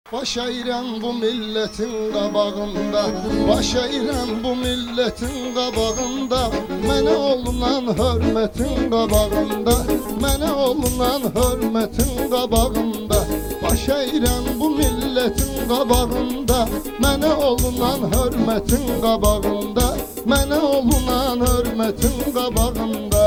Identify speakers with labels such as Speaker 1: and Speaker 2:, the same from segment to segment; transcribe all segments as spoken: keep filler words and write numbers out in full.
Speaker 1: Baş eğrən bu milletin qabağında, baş eğrən bu milletin qabağında, mənə olunan hörmətin qabağında, mənə olunan hörmətin qabağında, baş eğrən bu milletin qabağında, mənə olunan hörmətin qabağında, mənə olunan hörmətin qabağında.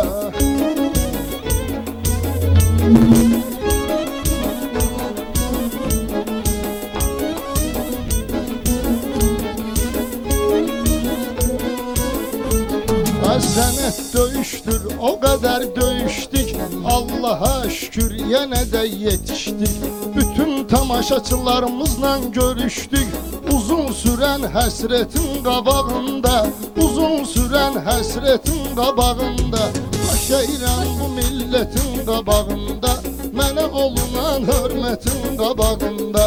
Speaker 1: Sənət döyüşdür, o qədər döyüşdük, Allaha şükür yenə də yetişdik. Bütün tamaşaçılarımızla görüşdük, uzun sürən həsrətin qabağında, uzun sürən həsrətin qabağında. Baş eğrən bu milletin qabağında, mənə olunan hörmətin qabağında.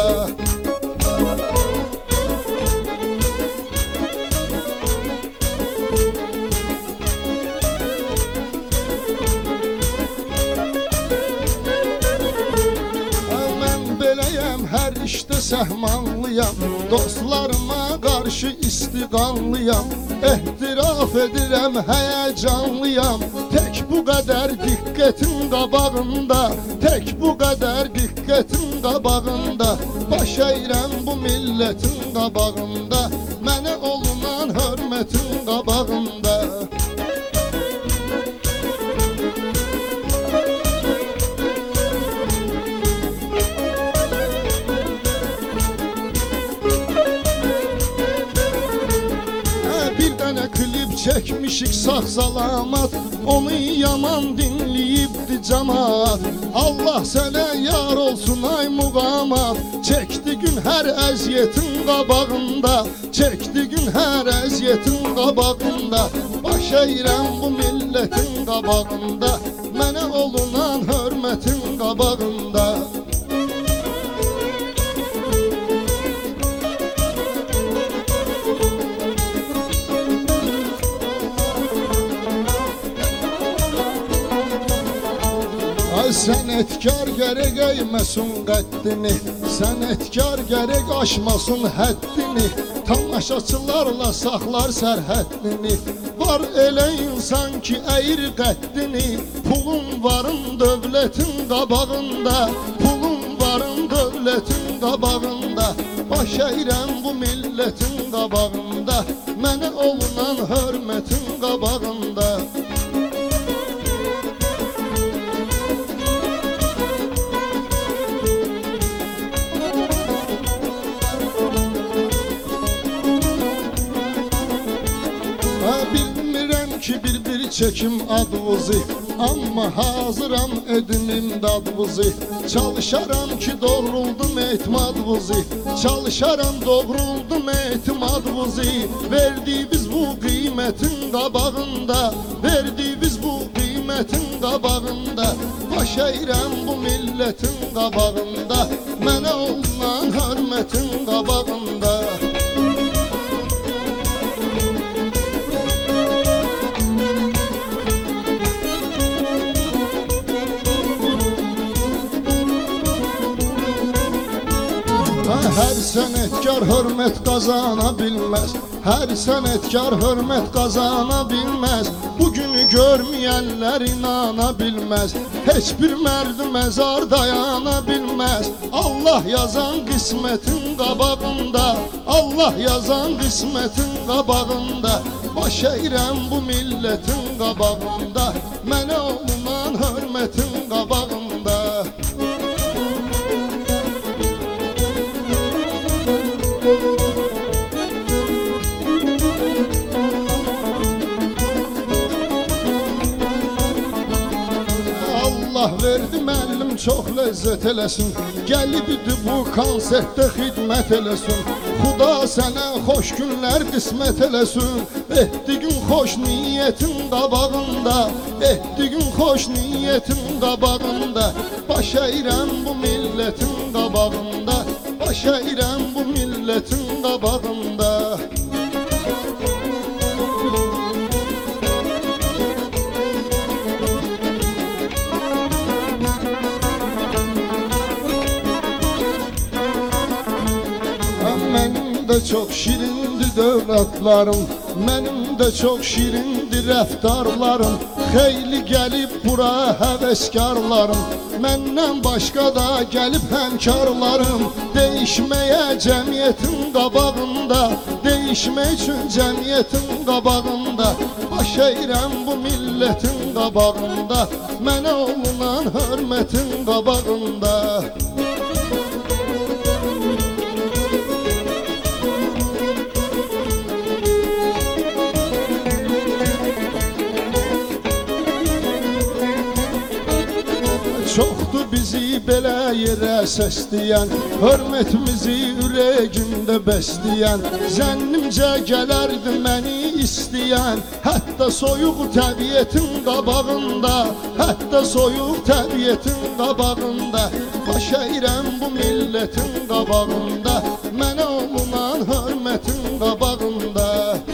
Speaker 1: Hər işdə səhmanlıyam, dostlarıma qarşı istiqanlıyam, ehtiraf edirəm həyəcanlıyam, tək bu qədər diqqətin qabağında, tək bu qədər diqqətin qabağında, baş eğrən bu milletin qabağında, mənə olunan hörmətin qabağında. Klip çekmişik sağ salamat, onu yaman dinleyibdi cemaat. Allah sənə yar olsun ay muğamat, çekdi gün hər əziyetin qabağında, çekdi gün hər əziyetin qabağında. Baş eğrən bu milletin qabağında, mənə olunan hörmətin qabağında. Sənətkar gərək əyməsin qəddini, sənətkar gərək aşmasın həddini, tamaşaçılarla saxlar sərhəddini. Var elə insan ki əyir qəddini, pulun varın dövlətin qabağında, pulun varın dövlətin qabağında. Baş eğrən bu milletin qabağında, mənə olunan hörmətin qabağında. Bilmirəm ki bir-bir çekim advızı, amma hazıram edimim dadvızı. Çalışaram ki doğruldum etmadvızı, çalışaram doğruldum etmadvızı. Verdiğimiz bu kıymetin qabağında, verdiğimiz bu kıymetin qabağında, baş eğrən bu milletin qabağında, mənə olunan hörmətin qabağında. Hər sənətkar hörmət qazana bilməz, hər sənətkar hörmət qazana bilməz. Bugünü görməyənlər inana bilməz, heç bir mərd məzar dayana bilməz. Allah yazan qismətin qabağında, Allah yazan qismətin qabağında, baş eğrən bu milletin qabağında, mənə olunan hörmətin qabağında. Allah verdi müəllim çox ləzzət eləsin, gəlib idi bu konsertdə xidmət eləsin. Xuda sənə xoş günlər qismət eləsin, etdiğin xoş niyyətin qabağında, etdiğin xoş niyyətin qabağında, baş eğrən bu milletin qabağında, baş eğrən bu milletin qabağında. de çok şirindi dövlətlərim, mənim də çox şirindi rəftarlarım. Xeyli gəlib bura həvəskarlarım, məndən başqa da gəlib həmkarlarım. Değişməyə cəmiyyətin qabağında, değişmək üçün cəmiyyətin qabağında, baş əyirəm bu millətin qabağında, mənə olunan hörmətin qabağında. Çoxdur bizi belə yerə səsləyən, hörmətimizi ürəyimdə bəsləyən, zənnimcə gələrdi məni istəyən, hətta soyuq təbiətin qabağında, hətta soyuq təbiətin qabağında, baş əyirəm bu millətin qabağında, mənə olunan hörmətin qabağında.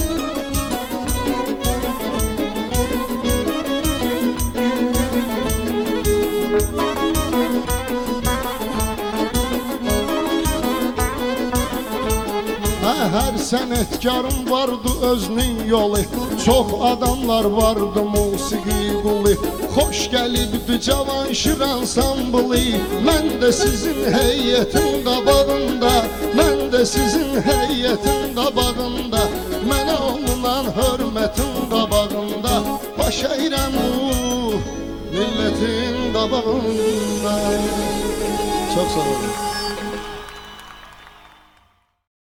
Speaker 1: Hər sənətkarın vardı özünün yolu, çox adamlar vardı musiqi qulu. Xoş gəlibdi Cavanşir ansamblı, mən də sizin heyətin qabağında, mən də sizin heyətin qabağında, mənə olunan hörmətin qabağında, baş əyirəm bu millətin qabağında. Çox sağ olun.